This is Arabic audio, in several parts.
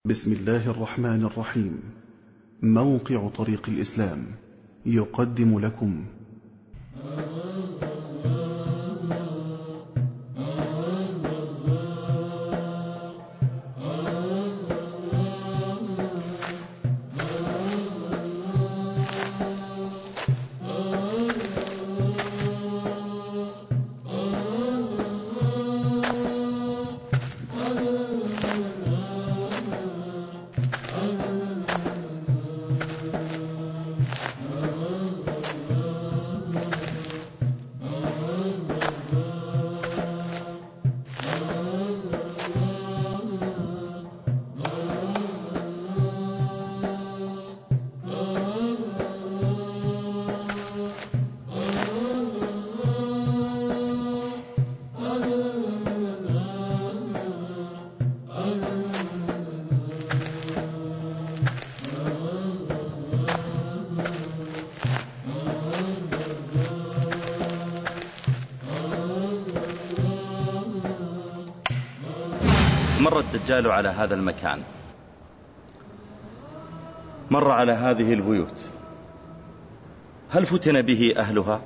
بسم الله الرحمن الرحيم. موقع طريق الإسلام يقدم لكم مر الدجال على هذا المكان، مر على هذه البيوت. هل فتن به أهلها؟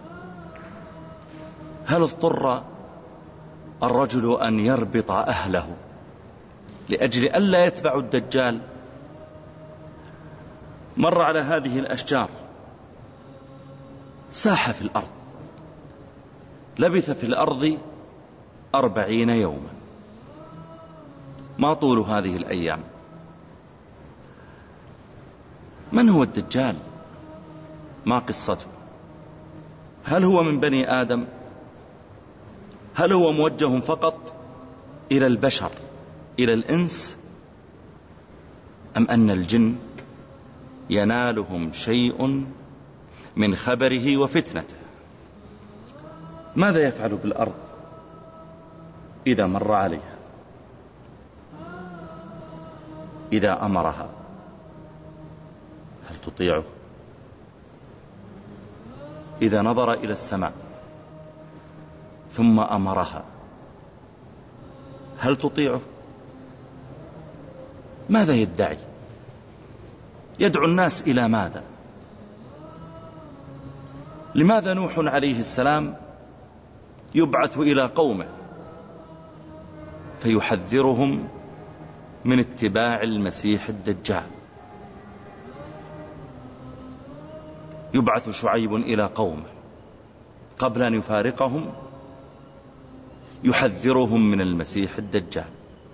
هل اضطر الرجل أن يربط أهله لأجل ألا يتبعوا الدجال؟ مر على هذه الأشجار، ساح في الأرض، لبث في الأرض 40 يوما. ما طول هذه الأيام؟ من هو الدجال؟ ما قصته؟ هل هو من بني آدم؟ هل هو موجه فقط إلى البشر، إلى الإنس، أم أن الجن ينالهم شيء من خبره وفتنته؟ ماذا يفعل بالأرض إذا مر عليها؟ إذا أمرها هل تطيعه؟ إذا نظر إلى السماء ثم أمرها هل تطيعه؟ ماذا يدعي؟ يدعو الناس إلى ماذا؟ لماذا نوح عليه السلام يبعث إلى قومه فيحذرهم من اتباع المسيح الدجال؟ يبعث شعيب إلى قومه قبل أن يفارقهم يحذرهم من المسيح الدجال.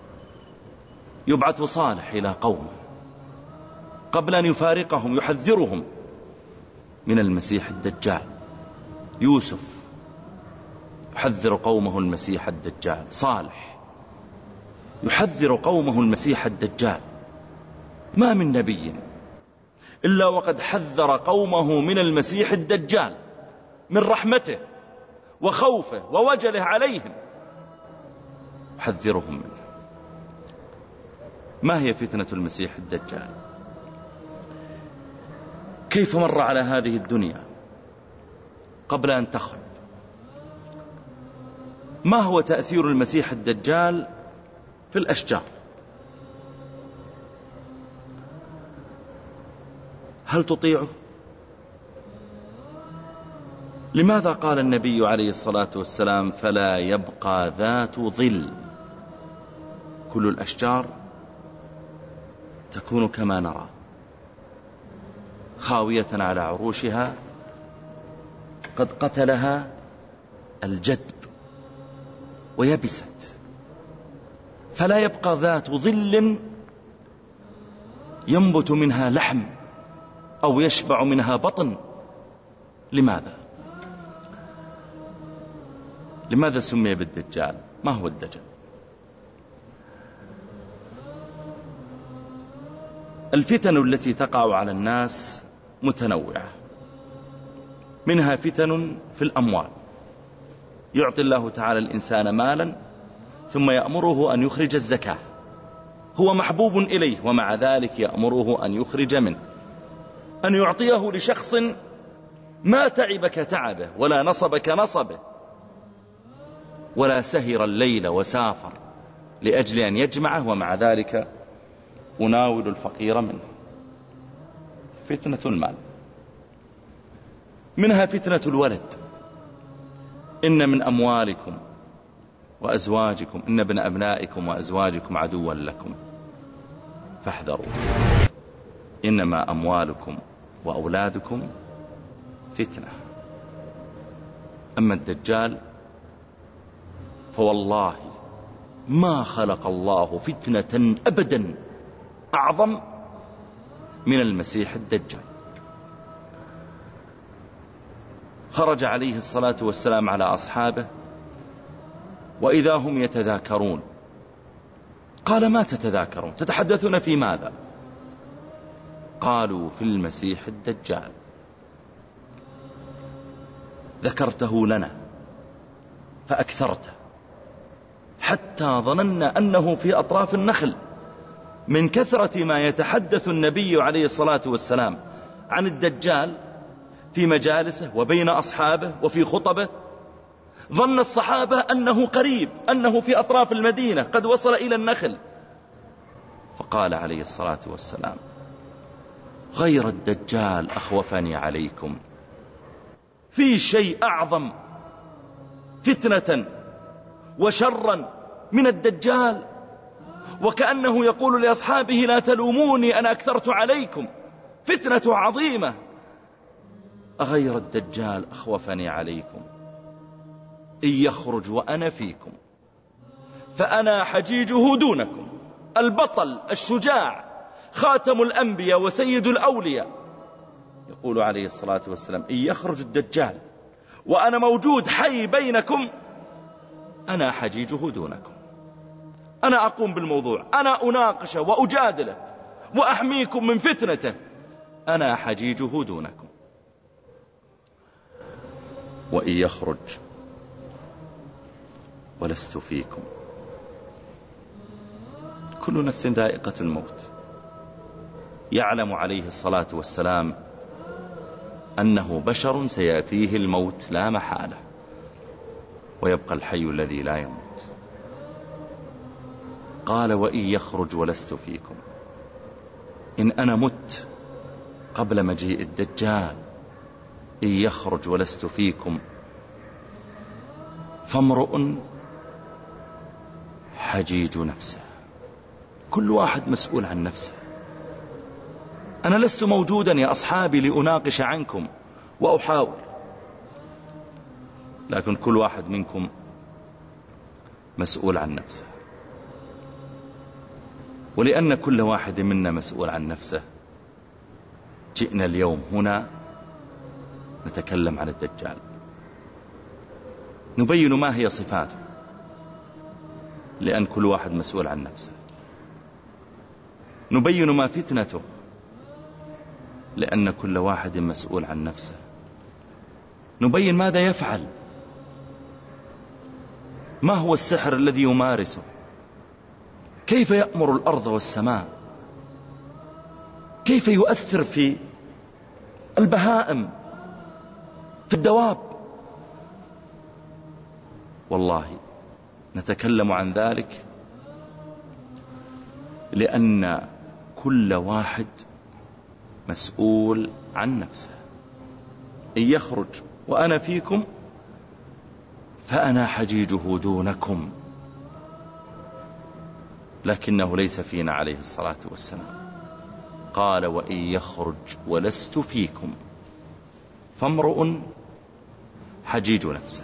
يبعث صالح إلى قومه قبل أن يفارقهم يحذرهم من المسيح الدجال. يوسف يحذر قومه المسيح الدجال، صالح يحذر قومه المسيح الدجال. ما من نبي إلا وقد حذر قومه من المسيح الدجال، من رحمته وخوفه ووجله عليهم، يحذرهم منه. ما هي فتنة المسيح الدجال؟ كيف مر على هذه الدنيا قبل أن تخرب؟ ما هو تأثير المسيح الدجال في الأشجار؟ هل تطيعه؟ لماذا قال النبي عليه الصلاة والسلام فلا يبقى ذات ظل؟ كل الأشجار تكون كما نرى، خاوية على عروشها، قد قتلها الجدب ويبست. فلا يبقى ذات ظل ينبت منها لحم أو يشبع منها بطن. لماذا؟ لماذا سمي بالدجال؟ ما هو الدجال؟ الفتن التي تقع على الناس متنوعة، منها فتن في الأموال. يعطي الله تعالى الإنسان مالا ثم يأمره أن يخرج الزكاة، هو محبوب إليه ومع ذلك يأمره أن يخرج منه. أن يعطيه لشخص ما تعب كتعبه ولا نصب كنصبه ولا سهر الليل وسافر لأجل أن يجمعه، ومع ذلك أناول الفقير منه. فتنة المال. منها فتنة الولد. إن من أموالكم وأزواجكم، إن ابن أبنائكم وأزواجكم عدوا لكم فاحذروا، إنما أموالكم وأولادكم فتنة. أما الدجال فوالله ما خلق الله فتنة أبدا أعظم من المسيح الدجال. خرج عليه الصلاة والسلام على أصحابه وإذا هم يتذاكرون. قال: ما تتذاكرون؟ تتحدثون في ماذا؟ قالوا: في المسيح الدجال. ذكرته لنا فأكثرته حتى ظننا أنه في أطراف النخل من كثرة ما يتحدث النبي عليه الصلاة والسلام عن الدجال في مجالسه وبين أصحابه وفي خطبه. ظن الصحابة أنه قريب، أنه في أطراف المدينة قد وصل إلى النخل. فقال عليه الصلاة والسلام: غير الدجال أخوفني عليكم. في شيء أعظم فتنة وشرا من الدجال؟ وكأنه يقول لأصحابه: لا تلوموني، أنا أكثرت عليكم، فتنة عظيمة. أغير الدجال أخوفني عليكم؟ إن يخرج وأنا فيكم فأنا حجيجه دونكم. البطل الشجاع خاتم الأنبياء وسيد الأولياء يقول عليه الصلاة والسلام: إن يخرج الدجال وأنا موجود حي بينكم أنا حجيجه دونكم. أنا أقوم بالموضوع، أنا أناقشه وأجادله وأحميكم من فتنته، أنا حجيجه دونكم. وإن يخرج ولست فيكم. كل نفس ذائقة الموت. يعلم عليه الصلاة والسلام أنه بشر سيأتيه الموت لا محالة، ويبقى الحي الذي لا يموت. قال: وإن يخرج ولست فيكم. إن أنا مت قبل مجيء الدجال، إن يخرج ولست فيكم، فامرؤ حجيج نفسه. كل واحد مسؤول عن نفسه. أنا لست موجودا يا أصحابي لأناقش عنكم وأحاور، لكن كل واحد منكم مسؤول عن نفسه. ولأن كل واحد منا مسؤول عن نفسه، جئنا اليوم هنا نتكلم عن الدجال، نبين ما هي صفاته، لأن كل واحد مسؤول عن نفسه. نبين ما فتنته، لأن كل واحد مسؤول عن نفسه. نبين ماذا يفعل، ما هو السحر الذي يمارسه، كيف يأمر الأرض والسماء، كيف يؤثر في البهائم، في الدواب. والله نتكلم عن ذلك لأن كل واحد مسؤول عن نفسه. إن يخرج وأنا فيكم فأنا حجيجه دونكم. لكنه ليس فينا عليه الصلاة والسلام. قال: وإن يخرج ولست فيكم فامرؤ حجيج نفسه.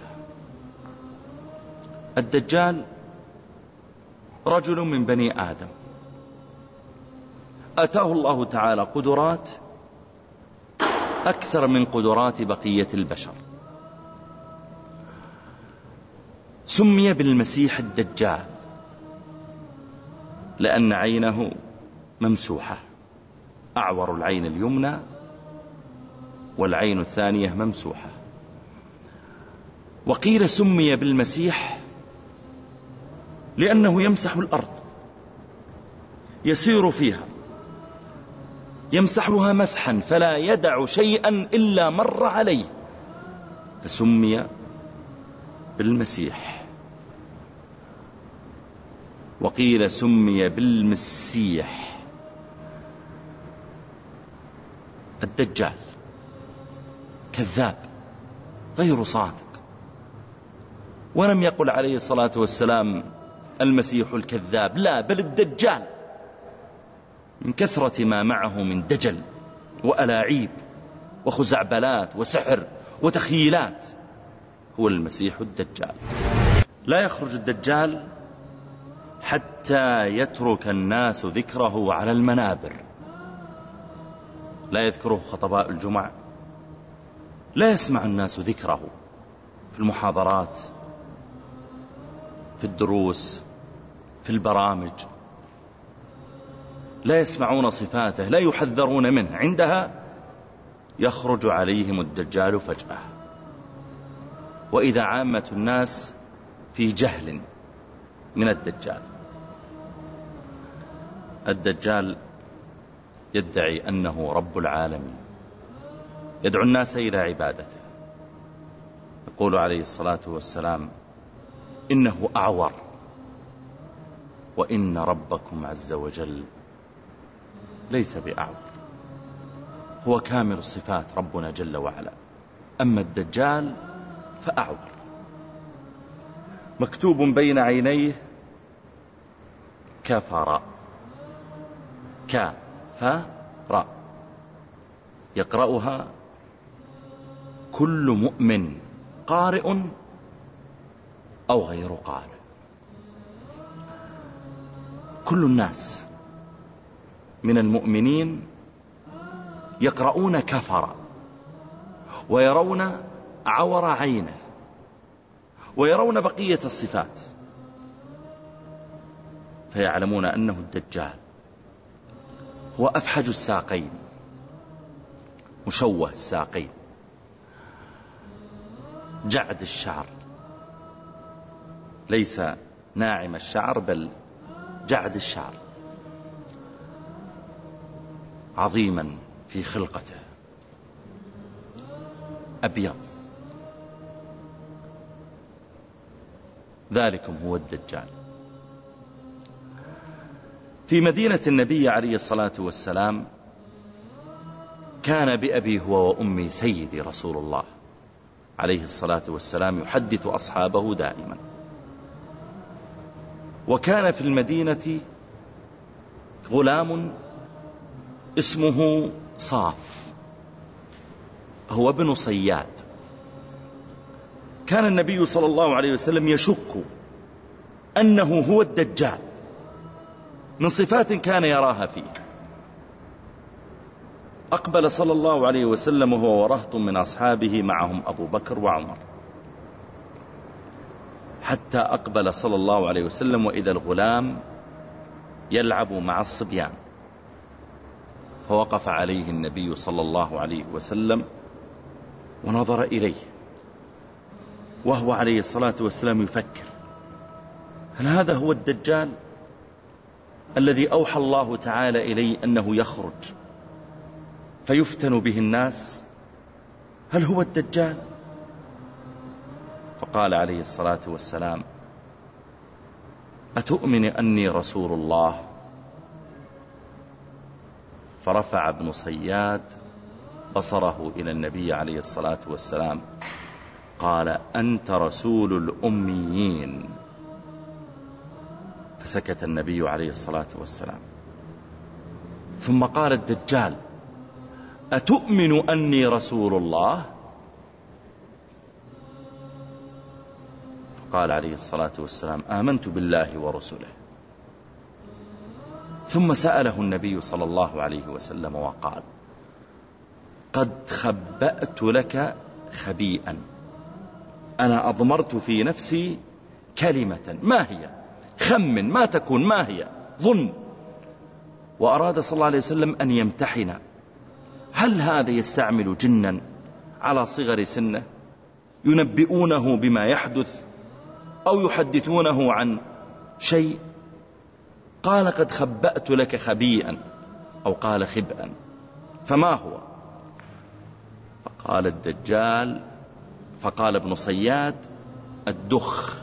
الدجال رجل من بني آدم، أتاه الله تعالى قدرات أكثر من قدرات بقية البشر. سمي بالمسيح الدجال لأن عينه ممسوحة، أعور العين اليمنى والعين الثانية ممسوحة. وقيل سمي بالمسيح لأنه يمسح الأرض، يسير فيها، يمسحها مسحا فلا يدع شيئا إلا مر عليه، فسمي بالمسيح. وقيل سمي بالمسيح الدجال كذاب غير صادق. ولم يقل عليه الصلاة والسلام المسيح الكذاب، لا، بل الدجال من كثرة ما معه من دجل وألاعيب وخزعبلات وسحر وتخيلات هو المسيح الدجال. لا يخرج الدجال حتى يترك الناس ذكره على المنابر. لا يذكره خطباء الجمع، لا يسمع الناس ذكره في المحاضرات، في الدروس، في البرامج، لا يسمعون صفاته، لا يحذرون منه. عندها يخرج عليهم الدجال فجأة، وإذا عامة الناس في جهل من الدجال. الدجال يدعي أنه رب العالمين، يدعو الناس إلى عبادته. يقول عليه الصلاة والسلام إنه أعور، وإن ربكم عز وجل ليس بأعور، هو كامل الصفات ربنا جل وعلا، أما الدجال فأعور. مكتوب بين عينيه كفر، كفر، يقرأها كل مؤمن قارئ أو غير قارئ. كل الناس من المؤمنين يقرؤون كفر ويرون عور عينه ويرون بقية الصفات، فيعلمون أنه الدجال. هو أفحج الساقين، مشوه الساقين، جعد الشعر، ليس ناعم الشعر بل جعد الشعر، عظيما في خلقته، أبيض. ذلكم هو الدجال. في مدينة النبي عليه الصلاة والسلام كان بأبي هو وأمي سيدي رسول الله عليه الصلاة والسلام يحدث أصحابه دائما. وكان في المدينة غلام اسمه صاف، هو ابن صياد. كان النبي صلى الله عليه وسلم يشك أنه هو الدجال من صفات كان يراها فيه. أقبل صلى الله عليه وسلم وهو ورهط من أصحابه معهم أبو بكر وعمر، حتى أقبل صلى الله عليه وسلم وإذا الغلام يلعب مع الصبيان، فوقف عليه النبي صلى الله عليه وسلم ونظر إليه وهو عليه الصلاة والسلام يفكر: هل هذا هو الدجال الذي أوحى الله تعالى إليه أنه يخرج فيفتن به الناس؟ هل هو الدجال؟ فقال عليه الصلاة والسلام: أتؤمن أني رسول الله؟ فرفع ابن صياد بصره إلى النبي عليه الصلاة والسلام قال: أنت رسول الأميين. فسكت النبي عليه الصلاة والسلام، ثم قال الدجال: أتؤمن أني رسول الله؟ فقال عليه الصلاة والسلام: آمنت بالله ورسله. ثم سأله النبي صلى الله عليه وسلم وقال: قد خبأت لك خبيئا، أنا أضمرت في نفسي كلمة، ما هي؟ خمن ما تكون، ما هي؟ ظن. وأراد صلى الله عليه وسلم أن يمتحن: هل هذا يستعمل جنا على صغر سنه ينبئونه بما يحدث أو يحدثونه عن شيء؟ قال: قد خبأت لك خبيئا، أو قال خبئا، فما هو؟ فقال الدجال، فقال ابن صياد: الدخ.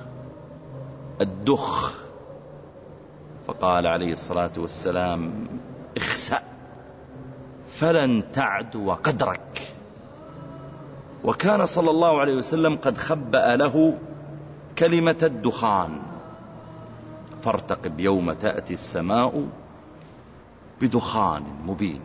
فقال عليه الصلاة والسلام: اخسأ، فلن تعدو قدرك. وكان صلى الله عليه وسلم قد خبأ له كلمة الدخان: فارتقب يوم تأتي السماء بدخان مبين.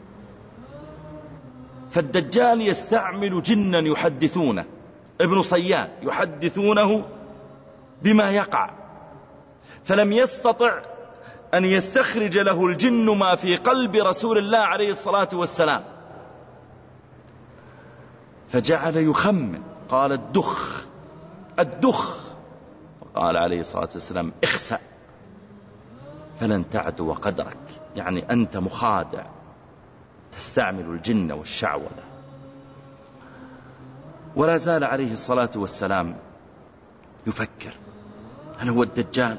فالدجال يستعمل جنا يحدثونه، ابن صياد يحدثونه بما يقع، فلم يستطع أن يستخرج له الجن ما في قلب رسول الله عليه الصلاة والسلام، فجعل يخمن، قال الدخ الدخ، فقال عليه الصلاة والسلام: اخسأ فلن تعدو قدرك، يعني أنت مخادع، تستعمل الجن والشعوذة. ولا زال عليه الصلاة والسلام يفكر: هل هو الدجال؟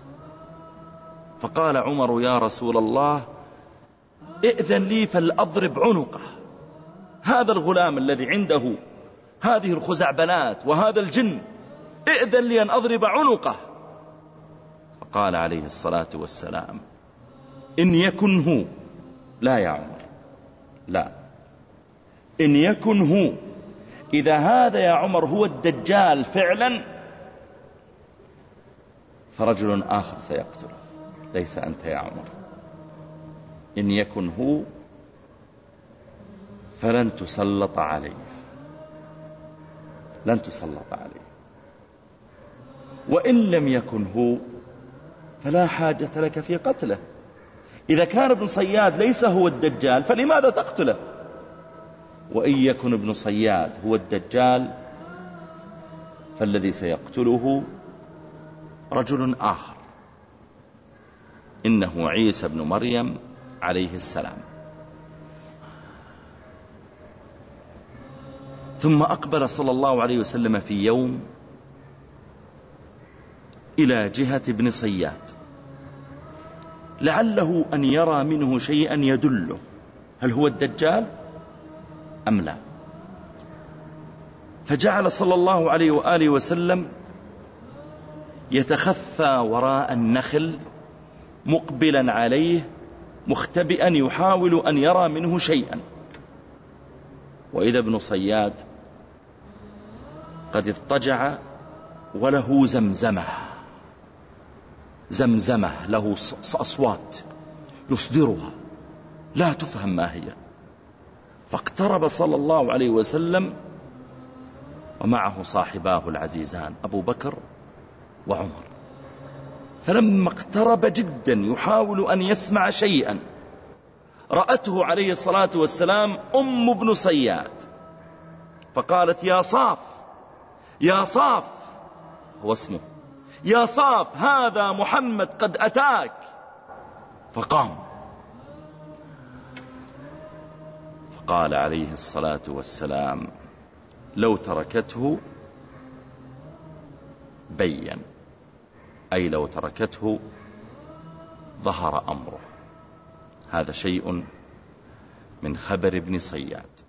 فقال عمر: يا رسول الله، ائذن لي فلأضرب عنقه، هذا الغلام الذي عنده هذه الخزعبلات وهذا الجن، ائذن لي أن أضرب عنقه. فقال عليه الصلاة والسلام: إن يكن هو، لا يا عمر، لا، إن يكن هو، إذا هذا يا عمر هو الدجال فعلا فرجل آخر سيقتله، ليس أنت يا عمر. إن يكن هو فلن تسلط عليه، لن تسلط عليه، وإن لم يكن هو فلا حاجة لك في قتله. إذا كان ابن صياد ليس هو الدجال فلماذا تقتله؟ وإن يكن ابن صياد هو الدجال فالذي سيقتله رجل آخر، إنه عيسى بن مريم عليه السلام. ثم أقبل صلى الله عليه وسلم في يوم إلى جهة ابن صياد، لعله أن يرى منه شيئا يدله هل هو الدجال أم لا. فجعل صلى الله عليه وآله وسلم يتخفى وراء النخل مقبلا عليه مختبئا يحاول أن يرى منه شيئا. وإذا ابن صياد قد اضطجع وله زمزمة له أصوات يصدرها لا تفهم ما هي. فاقترب صلى الله عليه وسلم ومعه صاحباه العزيزان أبو بكر وعمر، فلما اقترب جدا يحاول أن يسمع شيئا رأته عليه الصلاة والسلام أم ابن صياد، فقالت: يا صاف، يا صاف، هو اسمه، يا صاف، هذا محمد قد أتاك. فقام، فقال عليه الصلاة والسلام: لو تركته بين، أي لو تركته ظهر أمره. هذا شيء من خبر ابن صياد.